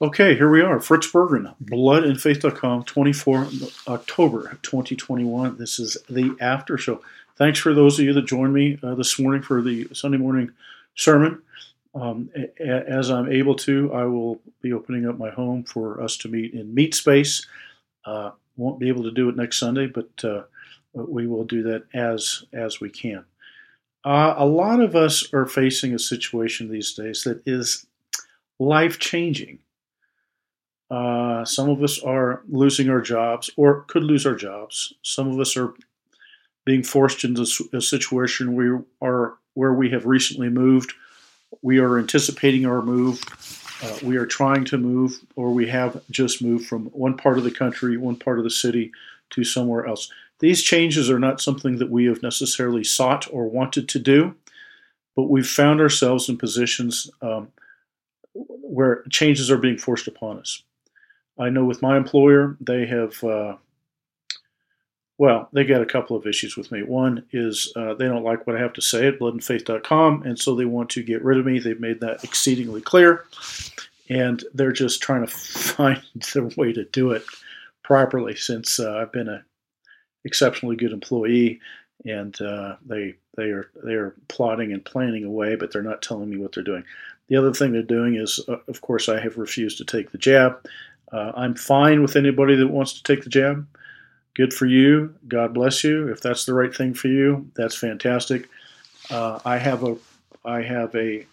Okay, here we are. Fritz Bergen, bloodandfaith.com, 24 October 2021. This is the after show. Thanks for those of you that joined me this morning for the Sunday morning sermon. As I'm able to, I will be opening up my home for us to meet in Meet Space. Won't be able to do it next Sunday, but we will do that as we can. A lot of us are facing a situation these days that is life-changing. Some of us are losing our jobs or could lose our jobs. Some of us are being forced into a situation where we have recently moved. We are anticipating our move. We are trying to move, or we have just moved from one part of the country, one part of the city, to somewhere else. These changes are not something that we have necessarily sought or wanted to do, but we've found ourselves in positions where changes are being forced upon us. I know with my employer, they have, they got a couple of issues with me. One is they don't like what I have to say at bloodandfaith.com, and so they want to get rid of me. They've made that exceedingly clear, and they're just trying to find their way to do it properly since I've been an exceptionally good employee, and they are plotting and planning away, but they're not telling me what they're doing. The other thing they're doing is, of course, I have refused to take the jab. I'm fine with anybody that wants to take the jab. Good for you. God bless you. If that's the right thing for you, that's fantastic. I have a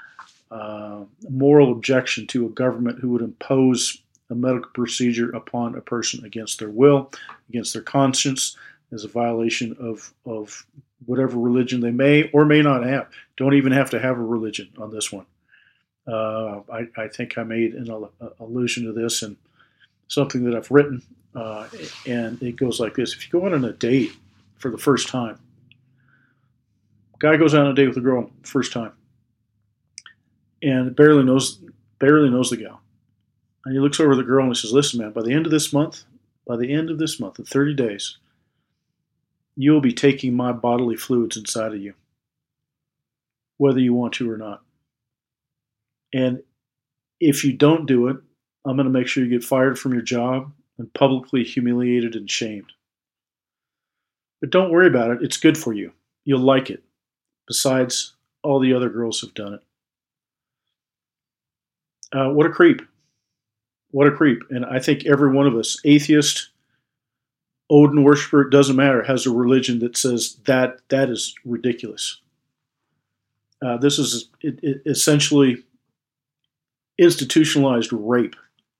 moral objection to a government who would impose a medical procedure upon a person against their will, against their conscience, as a violation of whatever religion they may or may not have. Don't even have to have a religion on this one. I think I made an allusion to this in something that I've written, and it goes like this. If you go out on a date for the first time, guy goes out on a date with a girl first time, and barely knows the gal. And he looks over at the girl and he says, "Listen, man, by the end of this month, in 30 days, you'll be taking my bodily fluids inside of you, whether you want to or not. And if you don't do it, I'm going to make sure you get fired from your job and publicly humiliated and shamed. But don't worry about it. It's good for you. You'll like it. Besides, all the other girls have done it." What a creep. What a creep. And I think every one of us, atheist, Odin worshiper, it doesn't matter, has a religion that says that is ridiculous. This is essentially institutionalized rape,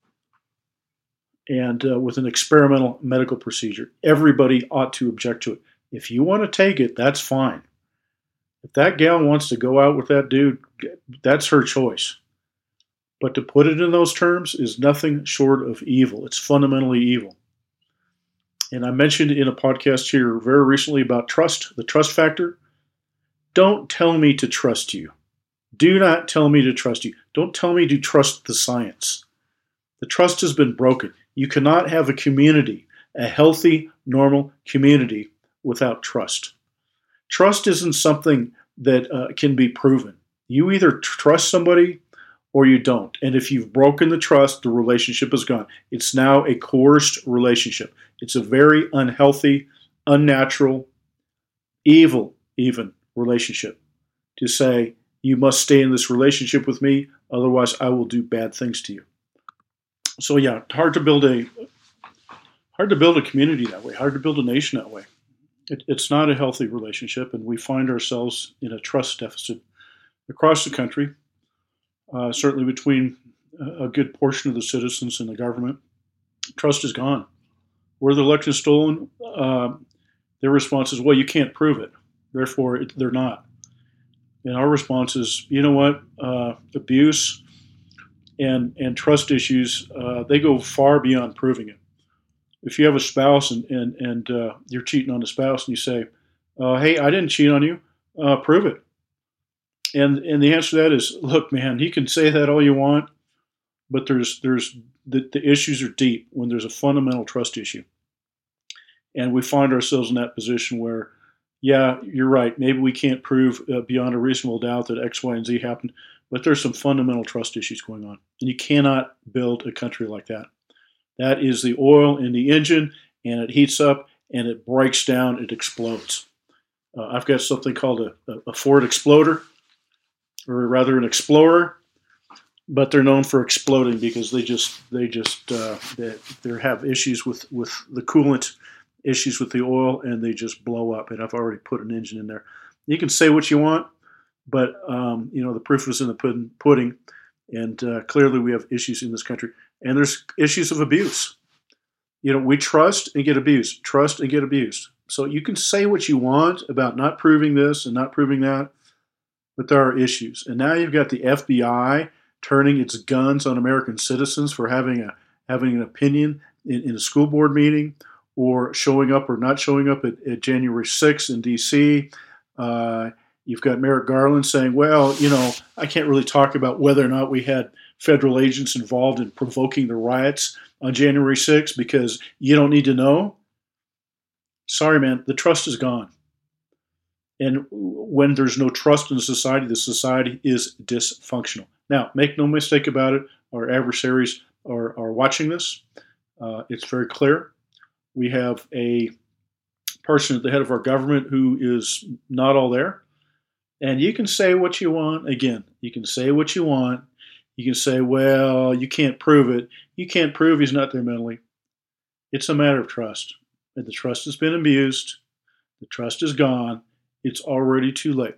and with an experimental medical procedure. Everybody ought to object to it. If you want to take it, that's fine. If that gal wants to go out with that dude, that's her choice. But to put it in those terms is nothing short of evil. It's fundamentally evil. And I mentioned in a podcast here very recently about trust, the trust factor. Don't tell me to trust you. Do not tell me to trust you. Don't tell me to trust the science. The trust has been broken. You cannot have a community, a healthy, normal community, without trust. Trust isn't something that can be proven. You either trust somebody or you don't. And if you've broken the trust, the relationship is gone. It's now a coerced relationship. It's a very unhealthy, unnatural, evil even relationship to say, you must stay in this relationship with me, otherwise I will do bad things to you. So yeah, hard to build a community that way, hard to build a nation that way. It's not a healthy relationship, and we find ourselves in a trust deficit across the country, certainly between a good portion of the citizens and the government. Trust is gone. Were the elections stolen? Their response is, well, you can't prove it, therefore they're not. And our response is, you know what, abuse and trust issues, they go far beyond proving it. If you have a spouse and you're cheating on a spouse and you say, hey, I didn't cheat on you, prove it. And the answer to that is, look, man, you can say that all you want, but there's the issues are deep when there's a fundamental trust issue. And we find ourselves in that position where, yeah, you're right. Maybe we can't prove beyond a reasonable doubt that X, Y, and Z happened, but there's some fundamental trust issues going on. And you cannot build a country like that. That is the oil in the engine, and it heats up and it breaks down, it explodes. I've got something called a Ford Exploder, or rather an Explorer, but they're known for exploding because they have issues with the coolant, issues with the oil, and they just blow up. And I've already put an engine in there. You can say what you want, but the proof is in the pudding. And clearly, we have issues in this country, and there's issues of abuse. We trust and get abused, trust and get abused. So you can say what you want about not proving this and not proving that, but there are issues. And now you've got the FBI turning its guns on American citizens for having an opinion in a school board meeting, or showing up or not showing up at January 6th in D.C. You've got Merrick Garland saying, well, I can't really talk about whether or not we had federal agents involved in provoking the riots on January 6th because you don't need to know. Sorry, man, the trust is gone. And when there's no trust in the society is dysfunctional. Now, make no mistake about it, our adversaries are watching this. It's very clear. We have a person at the head of our government who is not all there. And you can say what you want. Again, you can say what you want. You can say, well, you can't prove it. You can't prove he's not there mentally. It's a matter of trust. And the trust has been abused. The trust is gone. It's already too late.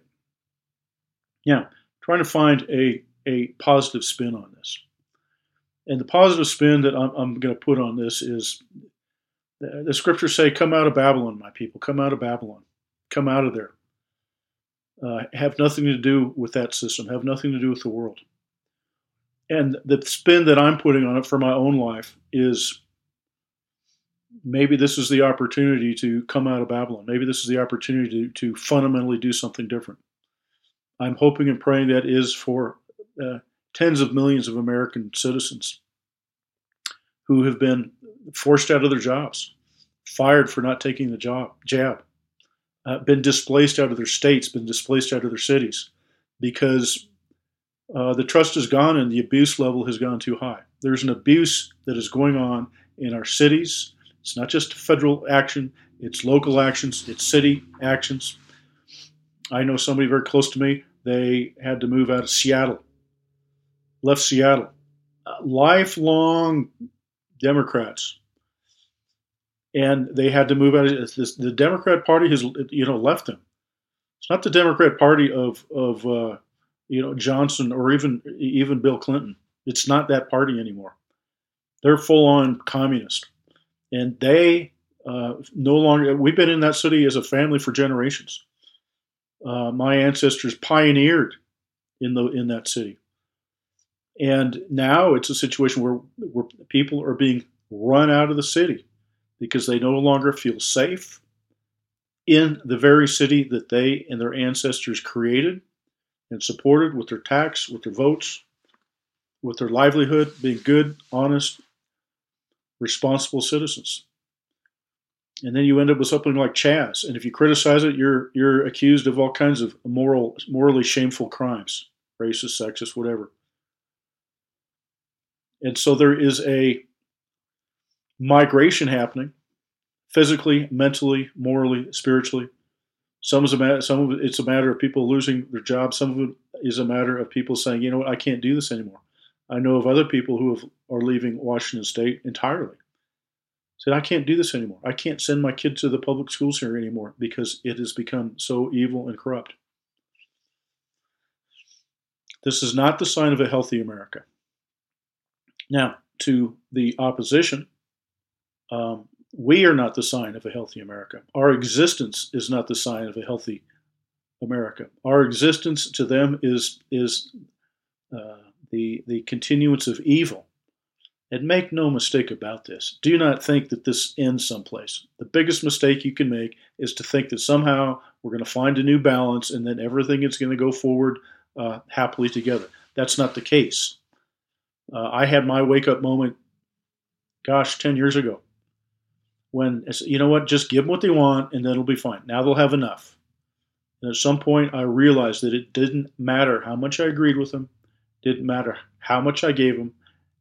Now, trying to find a positive spin on this. And the positive spin that I'm going to put on this is the scriptures say, come out of Babylon, my people. Come out of Babylon. Come out of there. Have nothing to do with that system. Have nothing to do with the world. And the spin that I'm putting on it for my own life is maybe this is the opportunity to come out of Babylon. Maybe this is the opportunity to fundamentally do something different. I'm hoping and praying that is for tens of millions of American citizens who have been forced out of their jobs, fired for not taking the jab, been displaced out of their states, been displaced out of their cities, because the trust is gone and the abuse level has gone too high. There's an abuse that is going on in our cities. It's not just federal action, it's local actions, it's city actions. I know somebody very close to me, they had to move out of Seattle, left Seattle. Lifelong Democrats. And they had to move out. The Democrat Party has, left them. It's not the Democrat Party of Johnson or even Bill Clinton. It's not that party anymore. They're full-on communist, and they no longer. We've been in that city as a family for generations. My ancestors pioneered in that city, and now it's a situation where people are being run out of the city because they no longer feel safe in the very city that they and their ancestors created and supported with their tax, with their votes, with their livelihood, being good, honest, responsible citizens. And then you end up with something like Chaz. And if you criticize it, you're accused of all kinds of morally shameful crimes, racist, sexist, whatever. And so there is a migration happening, physically, mentally, morally, spiritually. Some of it's a matter of people losing their jobs. Some of it is a matter of people saying, you know what, I can't do this anymore. I know of other people who are leaving Washington State entirely. Said, I can't do this anymore. I can't send my kid to the public schools here anymore because it has become so evil and corrupt. This is not the sign of a healthy America. Now, to the opposition, we are not the sign of a healthy America. Our existence is not the sign of a healthy America. Our existence to them is the continuance of evil. And make no mistake about this. Do not think that this ends someplace. The biggest mistake you can make is to think that somehow we're going to find a new balance and then everything is going to go forward happily together. That's not the case. I had my wake-up moment, 10 years ago, when I said, you know what, just give them what they want and then it'll be fine. Now they'll have enough. And at some point I realized that it didn't matter how much I agreed with them, didn't matter how much I gave them,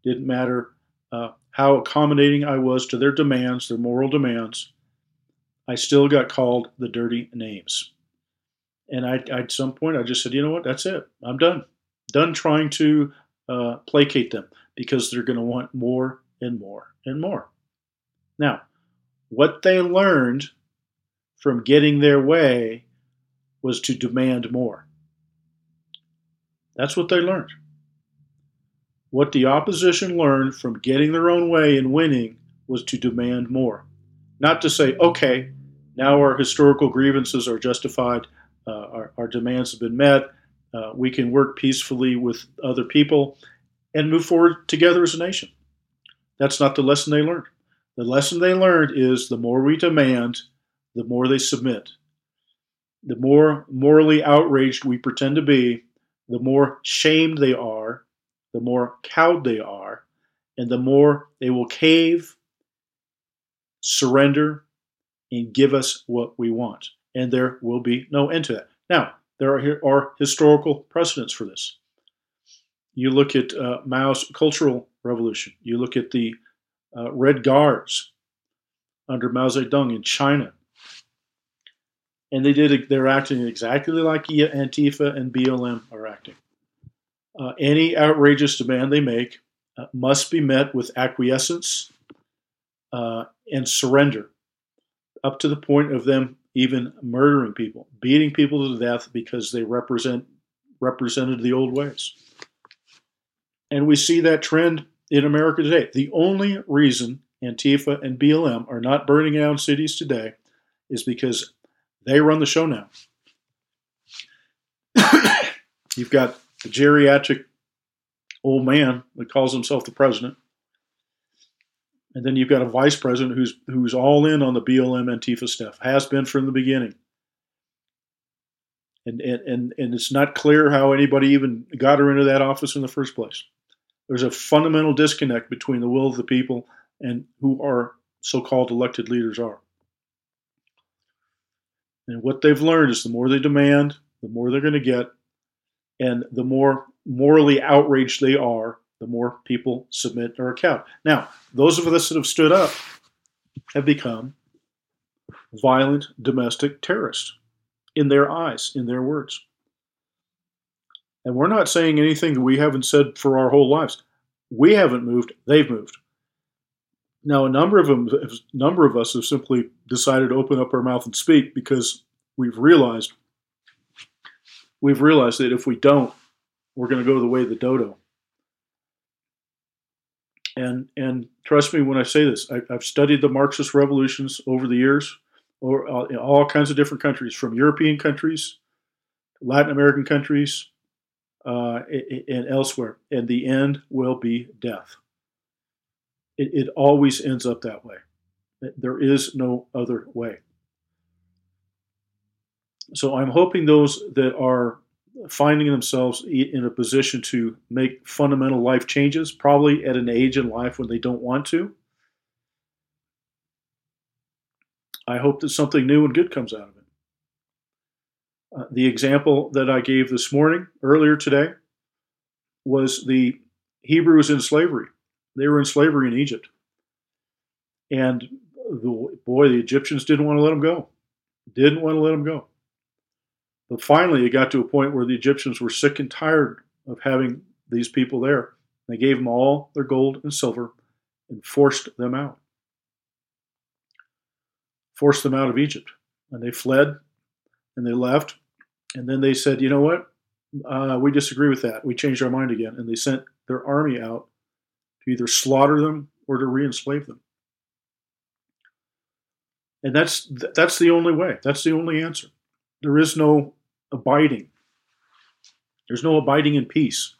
Didn't matter how accommodating I was to their demands, their moral demands. I still got called the dirty names. And at some point, I just said, you know what? That's it. I'm done. Done trying to placate them because they're going to want more and more and more. Now, what they learned from getting their way was to demand more. That's what they learned. What the opposition learned from getting their own way and winning was to demand more. Not to say, okay, now our historical grievances are justified, our demands have been met, we can work peacefully with other people and move forward together as a nation. That's not the lesson they learned. The lesson they learned is the more we demand, the more they submit. The more morally outraged we pretend to be, the more shamed they are, the more cowed they are, and the more they will cave, surrender, and give us what we want. And there will be no end to that. Now, there are historical precedents for this. You look at Mao's Cultural Revolution. You look at the Red Guards under Mao Zedong in China. And they're acting exactly like Antifa and BLM are acting. Any outrageous demand they make must be met with acquiescence and surrender, up to the point of them even murdering people, beating people to death because they represented the old ways. And we see that trend in America today. The only reason Antifa and BLM are not burning down cities today is because they run the show now. You've got the geriatric old man that calls himself the president. And then you've got a vice president who's all in on the BLM Antifa stuff, has been from the beginning. And it's not clear how anybody even got her into that office in the first place. There's a fundamental disconnect between the will of the people and who our so-called elected leaders are. And what they've learned is the more they demand, the more they're going to get, and the more morally outraged they are, the more people submit or account. Now, those of us that have stood up have become violent domestic terrorists in their eyes, in their words. And we're not saying anything that we haven't said for our whole lives. We haven't moved, they've moved. Now, a number of us have simply decided to open up our mouth and speak because we've realized that if we don't, we're going to go the way of the dodo. And trust me when I say this, I've studied the Marxist revolutions over the years, in all kinds of different countries, from European countries, Latin American countries, and elsewhere. And the end will be death. It always ends up that way. There is no other way. So I'm hoping those that are finding themselves in a position to make fundamental life changes, probably at an age in life when they don't want to, I hope that something new and good comes out of it. The example that I gave this morning, earlier today, was the Hebrews in slavery. They were in slavery in Egypt. And the Egyptians didn't want to let them go. Didn't want to let them go. But finally, it got to a point where the Egyptians were sick and tired of having these people there. They gave them all their gold and silver and forced them out. Forced them out of Egypt. And they fled and they left. And then they said, you know what? We disagree with that. We changed our mind again. And they sent their army out to either slaughter them or to re-enslave them. And that's the only way. That's the only answer. There is no abiding. There's no abiding in peace.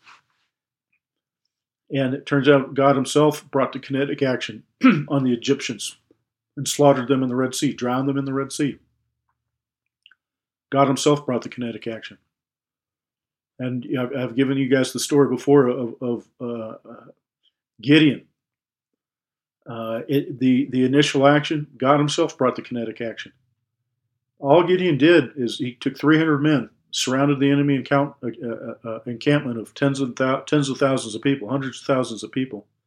And it turns out God himself brought the kinetic action on the Egyptians and slaughtered them in the Red Sea, drowned them in the Red Sea. God himself brought the kinetic action. And I've given you guys the story before of Gideon. The initial action, God himself brought the kinetic action. All Gideon did is he took 300 men, surrounded the enemy encampment of tens of thousands of people, hundreds of thousands of people,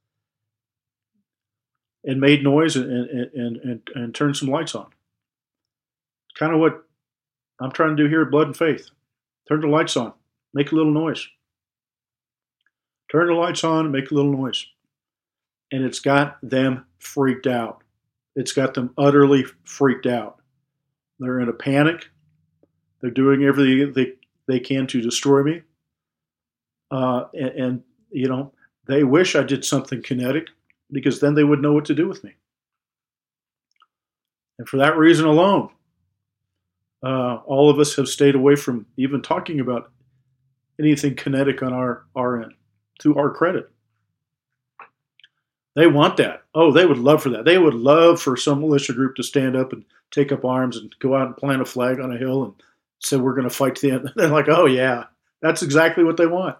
and made noise and turned some lights on. It's kind of what I'm trying to do here at Blood and Faith. Turn the lights on, make a little noise. Turn the lights on, make a little noise. And it's got them freaked out. It's got them utterly freaked out. They're in a panic. They're doing everything they can to destroy me. And they wish I did something kinetic, because then they would know what to do with me. And for that reason alone, all of us have stayed away from even talking about anything kinetic on our end, to our credit. They want that. Oh, they would love for that. They would love for some militia group to stand up and take up arms and go out and plant a flag on a hill and say, we're going to fight to the end. They're like, oh, yeah, that's exactly what they want.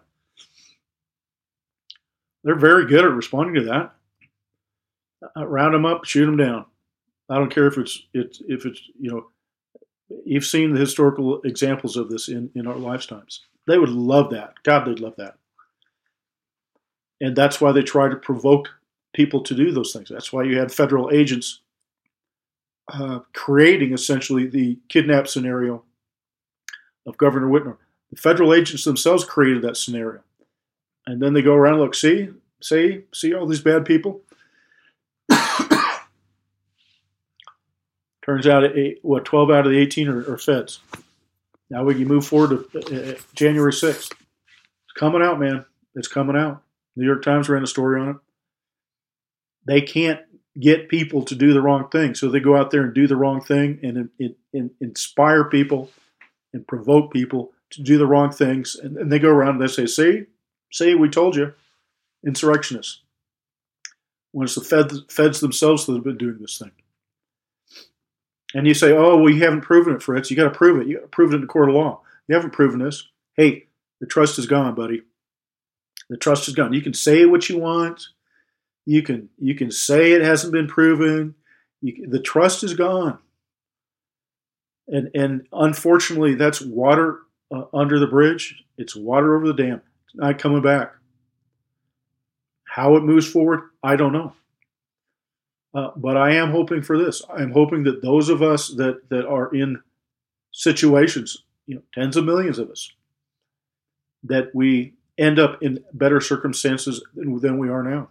They're very good at responding to that. Round them up, shoot them down. I don't care if it's you've seen the historical examples of this in our lifetimes. They would love that. God, they'd love that. And that's why they try to provoke people to do those things. That's why you had federal agents creating essentially the kidnap scenario of Governor Whitmer. The federal agents themselves created that scenario. And then they go around and look, see all these bad people? Turns out, 12 out of the 18 are feds. Now we can move forward to January 6th. It's coming out, man. It's coming out. New York Times ran a story on it. They can't get people to do the wrong thing, so they go out there and do the wrong thing and inspire people and provoke people to do the wrong things. And they go around and they say, see, we told you, insurrectionists. When it's the feds themselves that have been doing this thing. And you say, oh, well, you haven't proven it, Fritz. You got to prove it. You got to prove it in the court of law. You haven't proven this. Hey, the trust is gone, buddy. The trust is gone. You can say what you want. You can say it hasn't been proven. The trust is gone. And unfortunately, that's water under the bridge. It's water over the dam. It's not coming back. How it moves forward, I don't know. But I am hoping for this. I'm hoping that those of us that are in situations, tens of millions of us, that we end up in better circumstances than we are now.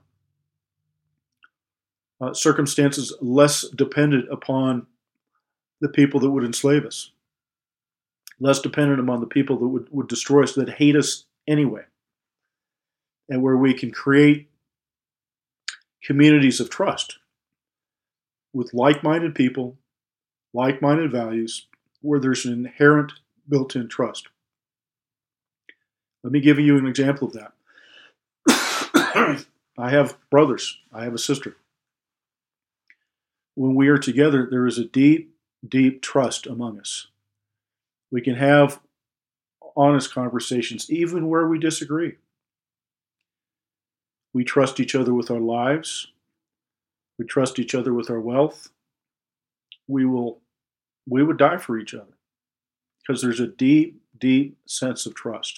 Circumstances less dependent upon the people that would enslave us, less dependent upon the people that would destroy us, that hate us anyway, and where we can create communities of trust with like-minded people, like-minded values, where there's an inherent built-in trust. Let me give you an example of that. I have brothers. I have a sister. When we are together, there is a deep, deep trust among us. We can have honest conversations, even where we disagree. We trust each other with our lives. We trust each other with our wealth. We would die for each other because there's a deep, deep sense of trust.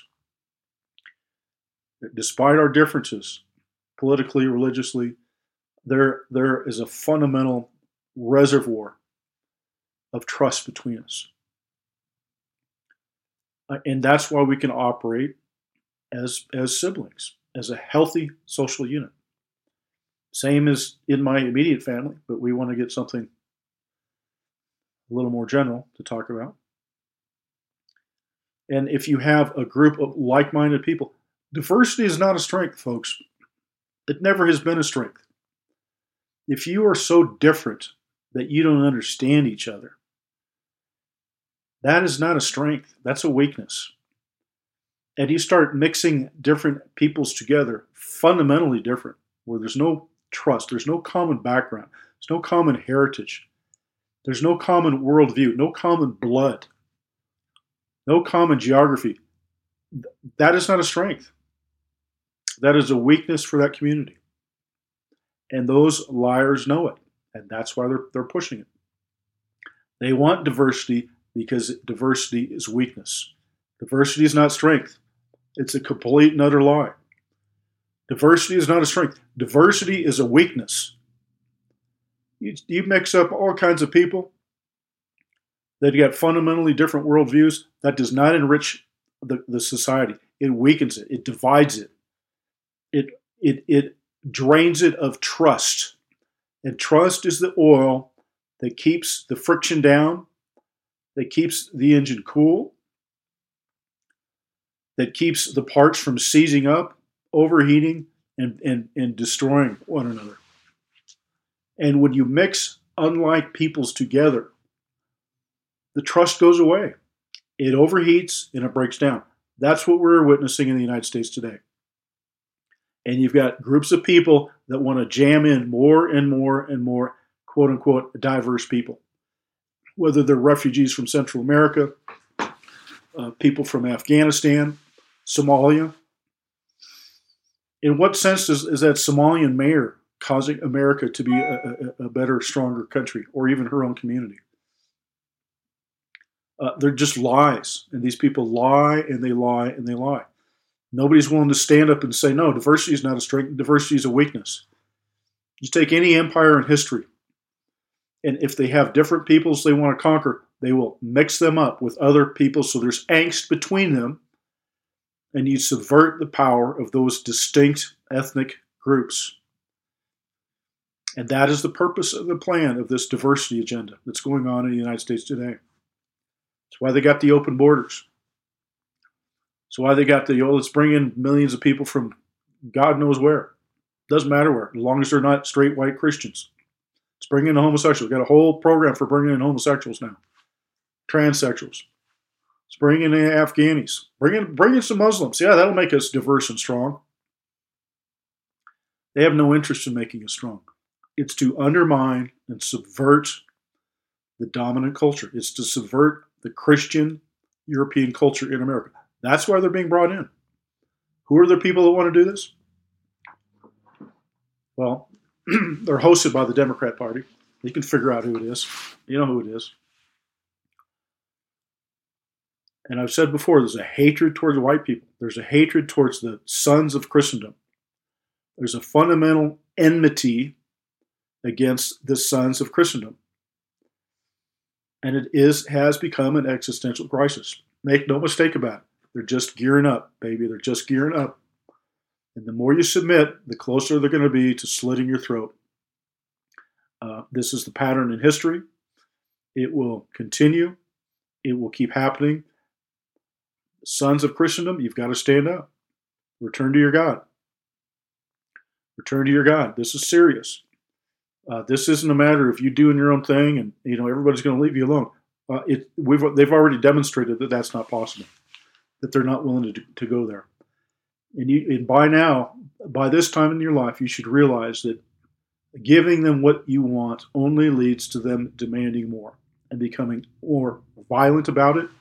Despite our differences, politically, religiously, there is a fundamental reservoir of trust between us. And that's why we can operate as siblings, as a healthy social unit. Same as in my immediate family, but we want to get something a little more general to talk about. And if you have a group of like-minded people, diversity is not a strength, folks. It never has been a strength. If you are so different that you don't understand each other, that is not a strength. That's a weakness. And you start mixing different peoples together, fundamentally different, where there's no trust, there's no common background, there's no common heritage, there's no common worldview, no common blood, no common geography. That is not a strength. That is a weakness for that community. And those liars know it. And that's why they're pushing it. They want diversity because diversity is weakness. Diversity is not strength. It's a complete and utter lie. Diversity is not a strength. Diversity is a weakness. You mix up all kinds of people that got fundamentally different worldviews. That does not enrich the society. It weakens it. It divides it. It drains it of trust. And trust is the oil that keeps the friction down, that keeps the engine cool, that keeps the parts from seizing up, overheating, and destroying one another. And when you mix unlike peoples together, the trust goes away. It overheats and it breaks down. That's what we're witnessing in the United States today. And you've got groups of people that want to jam in more and more and more, quote unquote, diverse people. Whether they're refugees from Central America, people from Afghanistan, Somalia. In what sense is that Somalian mayor causing America to be a better, stronger country, or even her own community? They're just lies. And these people lie and they lie and they lie. Nobody's willing to stand up and say, no, diversity is not a strength, diversity is a weakness. You take any empire in history, and if they have different peoples they want to conquer, they will mix them up with other people so there's angst between them, and you subvert the power of those distinct ethnic groups. And that is the purpose of the plan of this diversity agenda that's going on in the United States today. That's why they got the open borders. That's why they got let's bring in millions of people from God knows where. Doesn't matter where, as long as they're not straight white Christians. Let's bring in the homosexuals. We've got a whole program for bringing in homosexuals now. Transsexuals. Let's bring in the Afghanis. Bring in some Muslims. Yeah, that'll make us diverse and strong. They have no interest in making us strong. It's to undermine and subvert the dominant culture. It's to subvert the Christian European culture in America. That's why they're being brought in. Who are the people that want to do this? Well, they're hosted by the Democrat Party. You can figure out who it is. You know who it is. And I've said before, there's a hatred towards white people. There's a hatred towards the sons of Christendom. There's a fundamental enmity against the sons of Christendom. And it has become an existential crisis. Make no mistake about it. They're just gearing up, baby. They're just gearing up. And the more you submit, the closer they're going to be to slitting your throat. This is the pattern in history. It will continue. It will keep happening. Sons of Christendom, you've got to stand up. Return to your God. Return to your God. This is serious. This isn't a matter of you doing your own thing and everybody's going to leave you alone. They've already demonstrated that that's not possible, that they're not willing to go there. And by this time in your life, you should realize that giving them what you want only leads to them demanding more and becoming more violent about it.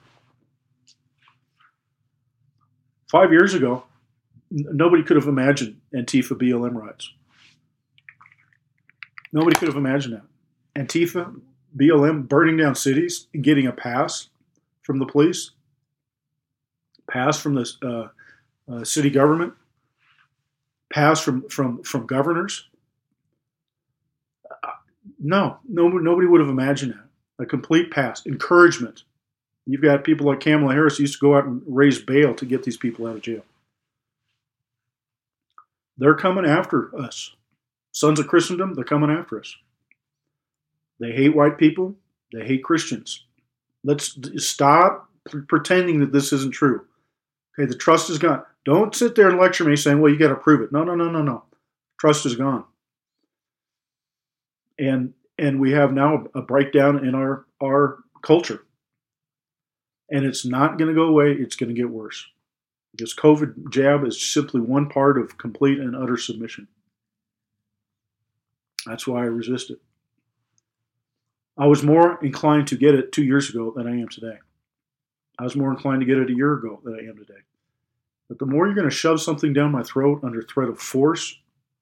5 years ago, nobody could have imagined Antifa BLM riots. Nobody could have imagined that. Antifa, BLM, burning down cities and getting a pass from the police, pass from the city government, pass from governors. Nobody would have imagined that. A complete pass, encouragement. You've got people like Kamala Harris who used to go out and raise bail to get these people out of jail. They're coming after us. Sons of Christendom, they're coming after us. They hate white people. They hate Christians. Let's stop pretending that this isn't true. Okay, the trust is gone. Don't sit there and lecture me saying, well, you got to prove it. No. Trust is gone. And we have now a breakdown in our culture. And it's not going to go away. It's going to get worse. This COVID jab is simply one part of complete and utter submission. That's why I resist it. I was more inclined to get it 2 years ago than I am today. I was more inclined to get it a year ago than I am today. But the more you're going to shove something down my throat under threat of force,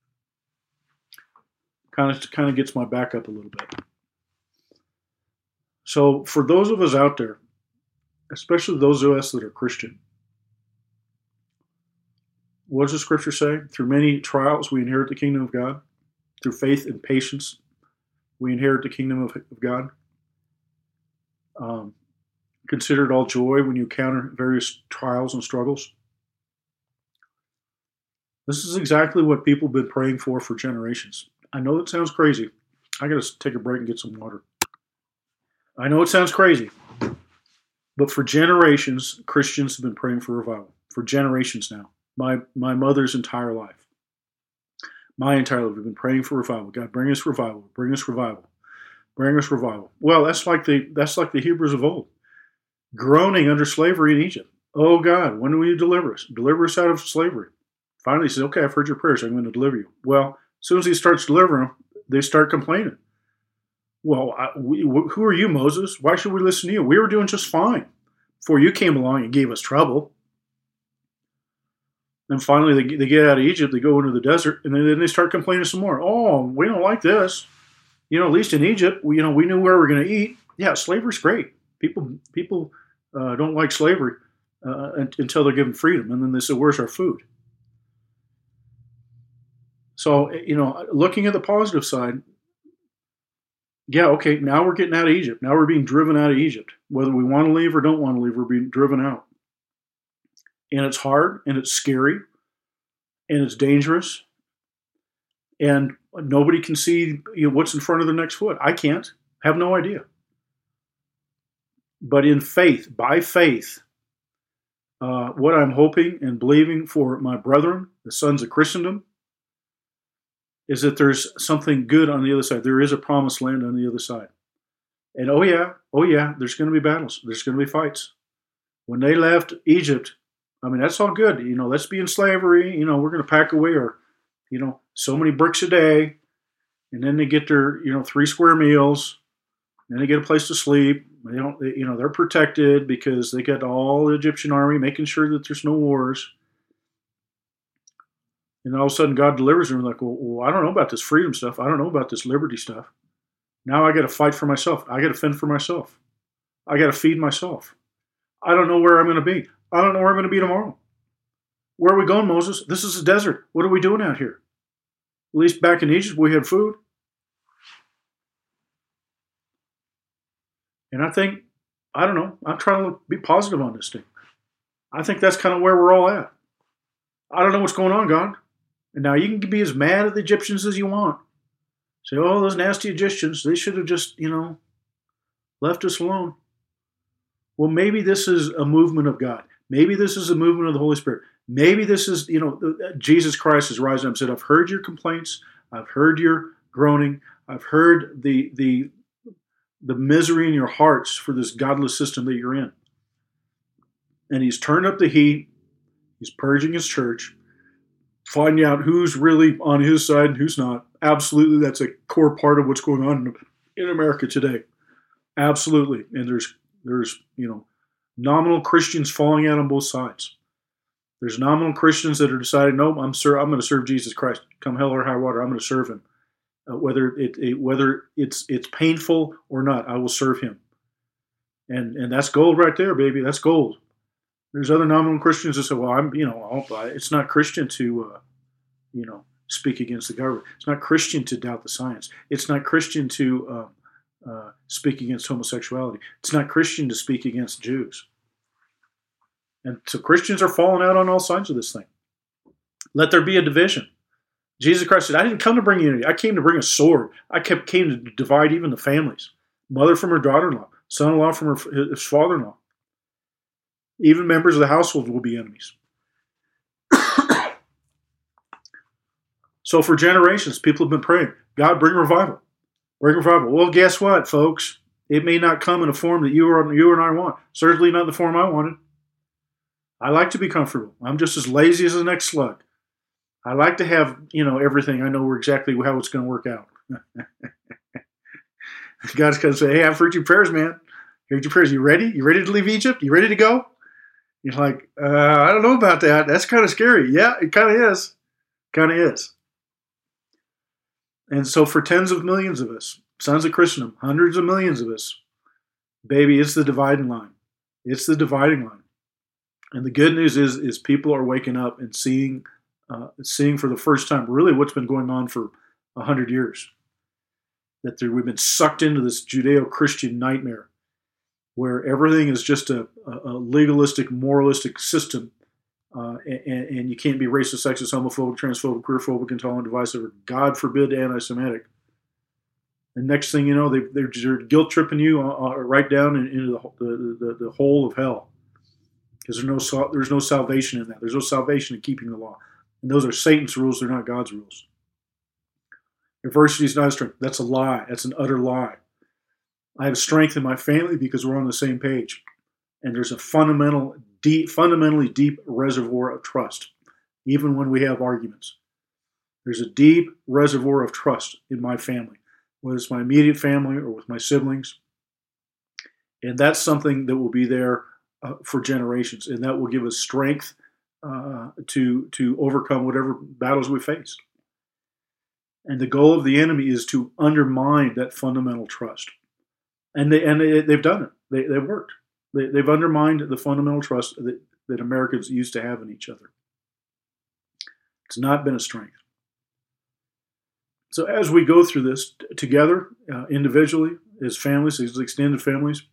kind of gets my back up a little bit. So for those of us out there, especially those of us that are Christian, what does the scripture say? Through many trials we inherit the kingdom of God. Through faith and patience we inherit the kingdom of God. Consider it all joy when you encounter various trials and struggles. This is exactly what people have been praying for generations. I know it sounds crazy. I got to take a break and get some water. I know it sounds crazy, but for generations, Christians have been praying for revival. For generations now. My mother's entire life. My entire life, we've been praying for revival. God, bring us revival. Bring us revival. Bring us revival. Well, that's like the Hebrews of old, groaning under slavery in Egypt. Oh God, when will you deliver us? Deliver us out of slavery. Finally, he says, okay, I've heard your prayers. I'm going to deliver you. Well, as soon as he starts delivering them, they start complaining. Well, who are you, Moses? Why should we listen to you? We were doing just fine before you came along and gave us trouble. And finally, they get out of Egypt, they go into the desert, and then they start complaining some more. Oh, we don't like this. At least in Egypt, we knew where we were going to eat. Yeah, slavery's great. People don't like slavery until they're given freedom, and then they say, where's our food? So, looking at the positive side, yeah, okay, now we're getting out of Egypt. Now we're being driven out of Egypt. Whether we want to leave or don't want to leave, we're being driven out. And it's hard, and it's scary, and it's dangerous, and nobody can see what's in front of their next foot. I can't. Have no idea. But in faith, by faith, what I'm hoping and believing for my brethren, the sons of Christendom, is that there's something good on the other side. There is a promised land on the other side. And oh yeah, there's going to be battles. There's going to be fights. When they left Egypt, that's all good. Let's be in slavery. We're going to pack away our, so many bricks a day. And then they get their, 3 square meals. And then they get a place to sleep. They don't, they're protected because they got all the Egyptian army making sure that there's no wars. And all of a sudden God delivers them. Like, well, I don't know about this freedom stuff. I don't know about this liberty stuff. Now I got to fight for myself. I got to fend for myself. I got to feed myself. I don't know where I'm going to be. I don't know where I'm going to be tomorrow. Where are we going, Moses? This is a desert. What are we doing out here? At least back in Egypt, we had food. And I think, I don't know, I'm trying to be positive on this thing. I think that's kind of where we're all at. I don't know what's going on, God. And now you can be as mad at the Egyptians as you want. Say, oh, those nasty Egyptians, they should have just, left us alone. Well, maybe this is a movement of God. Maybe this is a movement of the Holy Spirit. Maybe this is, Jesus Christ is rising up and said, I've heard your complaints. I've heard your groaning. I've heard the misery in your hearts for this godless system that you're in. And he's turned up the heat. He's purging his church, finding out who's really on his side and who's not. Absolutely, that's a core part of what's going on in America today. Absolutely. And there's nominal Christians falling out on both sides. There's nominal Christians that are deciding, no, I'm going to serve Jesus Christ. Come hell or high water, I'm going to serve him. Whether it's painful or not, I will serve him. And that's gold right there, baby. That's gold. There's other nominal Christians that say, well, it's not Christian to, speak against the government. It's not Christian to doubt the science. It's not Christian to speak against homosexuality. It's not Christian to speak against Jews. And so Christians are falling out on all sides of this thing. Let there be a division. Jesus Christ said, I didn't come to bring unity. I came to bring a sword. I came to divide even the families. Mother from her daughter-in-law. Son-in-law from his father-in-law. Even members of the household will be enemies. So for generations, people have been praying, God, bring revival. Bring revival. Well, guess what, folks? It may not come in a form that you and I want. Certainly not the form I wanted. I like to be comfortable. I'm just as lazy as the next slug. I like to have, everything. I know exactly how it's going to work out. God's going to say, hey, I've heard your prayers, man. Heard your prayers. You ready? You ready to leave Egypt? You ready to go? You're like, I don't know about that. That's kind of scary. Yeah, it kind of is. Kind of is. And so for tens of millions of us, sons of Christendom, hundreds of millions of us, baby, it's the dividing line. It's the dividing line. And the good news is people are waking up and seeing for the first time really what's been going on for 100 years. that we've been sucked into this Judeo-Christian nightmare where everything is just a legalistic, moralistic system, and you can't be racist, sexist, homophobic, transphobic, queerphobic, intolerant, divisive, or God forbid, anti-Semitic. And next thing you know, they're guilt tripping you right down into the hole of hell, because there's no salvation in that. There's no salvation in keeping the law, and those are Satan's rules. They're not God's rules. Adversity is not a strength. That's a lie. That's an utter lie. I have strength in my family because we're on the same page, and there's a fundamentally deep reservoir of trust, even when we have arguments. There's a deep reservoir of trust in my family, whether it's my immediate family or with my siblings. And that's something that will be there for generations, and that will give us strength to overcome whatever battles we face. And the goal of the enemy is to undermine that fundamental trust. And they've done it. They've worked. They've undermined the fundamental trust that Americans used to have in each other. It's not been a strength. So as we go through this together, individually, as families, as extended families,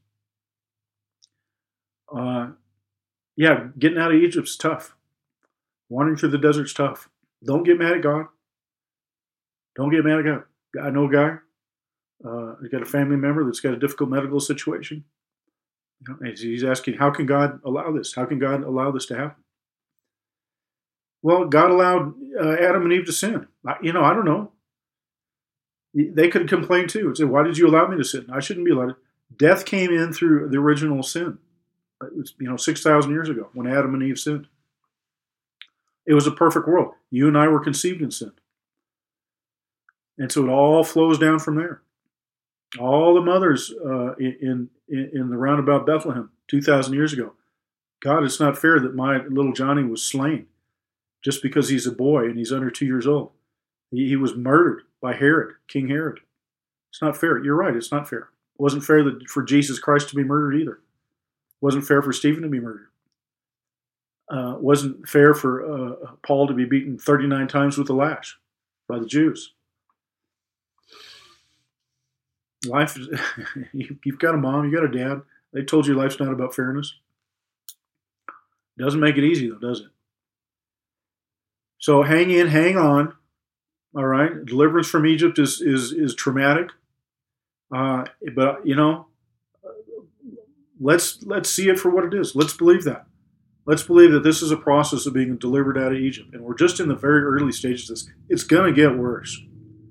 getting out of Egypt's tough. Wandering through the desert's tough. Don't get mad at God. Don't get mad at God. I know a guy. He's got a family member that's got a difficult medical situation. He's asking, how can God allow this? How can God allow this to happen? Well, God allowed Adam and Eve to sin. I don't know. They could complain too and say, why did you allow me to sin? I shouldn't be allowed to. Death came in through the original sin. It was 6,000 years ago when Adam and Eve sinned. It was a perfect world. You and I were conceived in sin. And so it all flows down from there. All the mothers in the roundabout Bethlehem 2,000 years ago. God, it's not fair that my little Johnny was slain just because he's a boy and he's under 2 years old. He was murdered by Herod, King Herod. It's not fair. You're right, it's not fair. It wasn't fair for Jesus Christ to be murdered either. It wasn't fair for Stephen to be murdered. It wasn't fair for Paul to be beaten 39 times with a lash by the Jews. Life, you've got a mom, you got a dad. They told you life's not about fairness. It doesn't make it easy, though, does it? So hang in, hang on. All right, deliverance from Egypt is traumatic, but let's see it for what it is. Let's believe that. Let's believe that this is a process of being delivered out of Egypt, and we're just in the very early stages of this. It's going to get worse.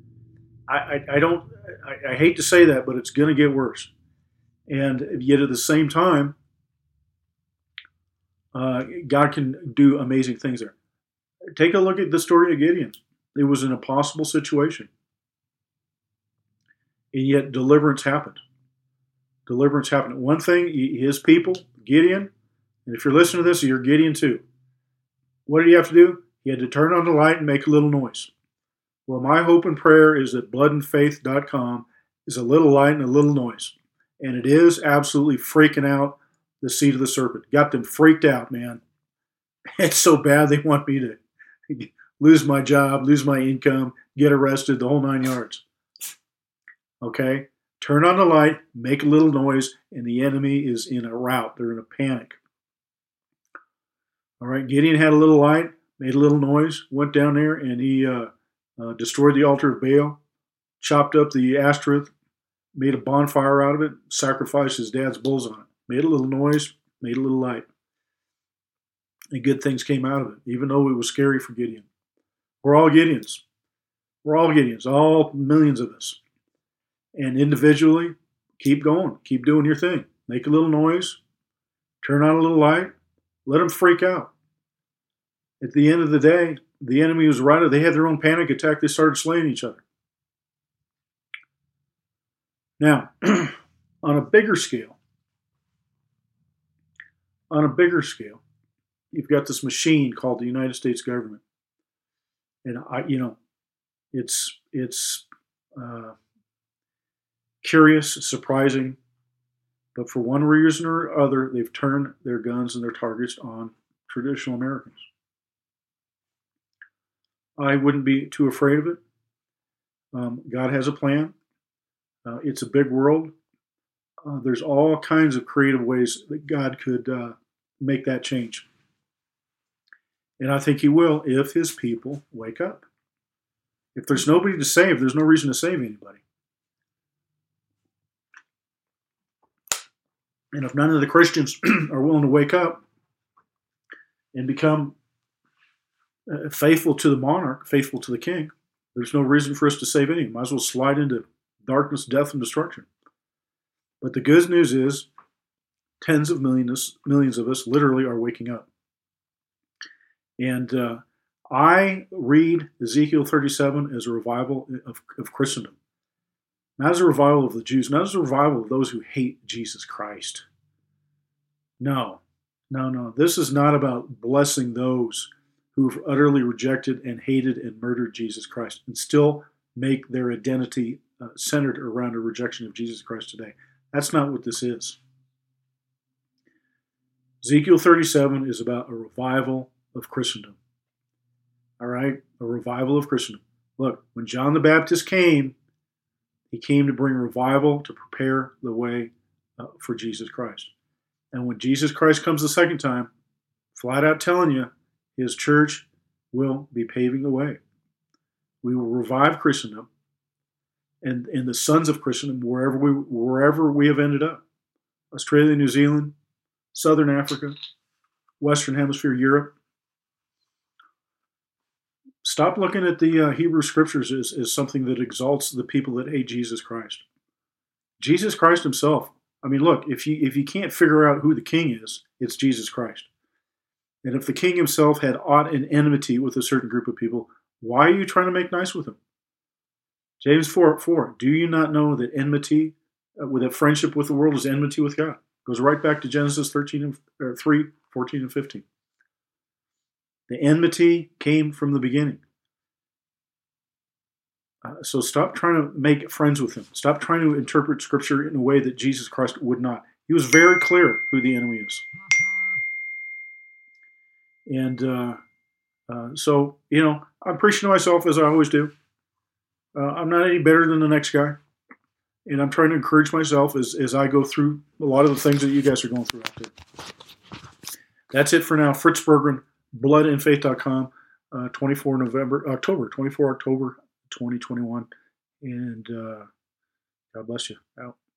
I hate to say that, but it's going to get worse. And yet at the same time, God can do amazing things there. Take a look at the story of Gideon. It was an impossible situation. And yet deliverance happened. Deliverance happened. One thing, his people, Gideon, and if you're listening to this, you're Gideon too. What did he have to do? He had to turn on the light and make a little noise. Well, my hope and prayer is that bloodandfaith.com is a little light and a little noise. And it is absolutely freaking out the seed of the serpent. Got them freaked out, man. It's so bad they want me to lose my job, lose my income, get arrested, the whole 9 yards. Okay? Turn on the light, make a little noise, and the enemy is in a rout. They're in a panic. All right, Gideon had a little light, made a little noise, went down there, and he destroyed the altar of Baal, chopped up the Ashtoreth, made a bonfire out of it, sacrificed his dad's bulls on it. Made a little noise, made a little light. And good things came out of it, even though it was scary for Gideon. We're all Gideons. We're all Gideons, all millions of us. And individually, keep going. Keep doing your thing. Make a little noise. Turn on a little light. Let them freak out. At the end of the day, the enemy was right. They had their own panic attack. They started slaying each other. Now, on a bigger scale, you've got this machine called the United States government. And it's curious, surprising, but for one reason or other, they've turned their guns and their targets on traditional Americans. I wouldn't be too afraid of it. God has a plan. It's a big world. There's all kinds of creative ways that God could make that change. And I think He will if His people wake up. If there's nobody to save, there's no reason to save anybody. And if none of the Christians are willing to wake up and become faithful to the monarch, faithful to the king, there's no reason for us to save anyone. Might as well slide into darkness, death, and destruction. But the good news is tens of millions of us literally are waking up. And I read Ezekiel 37 as a revival of Christendom. Not as a revival of the Jews, not as a revival of those who hate Jesus Christ. No. This is not about blessing those who've utterly rejected and hated and murdered Jesus Christ and still make their identity centered around a rejection of Jesus Christ today. That's not what this is. Ezekiel 37 is about a revival of Christendom. All right? A revival of Christendom. Look, when John the Baptist came, he came to bring revival, to prepare the way for Jesus Christ. And when Jesus Christ comes the second time, flat out telling you, His church will be paving the way. We will revive Christendom and the sons of Christendom wherever we have ended up. Australia, New Zealand, Southern Africa, Western Hemisphere, Europe. Stop looking at the Hebrew Scriptures as something that exalts the people that hate Jesus Christ. Jesus Christ Himself. I mean, look, if you can't figure out who the King is, it's Jesus Christ. And if the King Himself had aught in enmity with a certain group of people, why are you trying to make nice with Him? James 4:4. Do you not know that enmity, with a friendship with the world, is enmity with God? Goes right back to Genesis 3:14 and 15. The enmity came from the beginning. So stop trying to make friends with Him. Stop trying to interpret Scripture in a way that Jesus Christ would not. He was very clear who the enemy is. And so, I'm preaching to myself as I always do. I'm not any better than the next guy. And I'm trying to encourage myself as I go through a lot of the things that you guys are going through out there. That's it for now. Fritz Berggren, bloodandfaith.com, 24 October 2021. And God bless you. Out.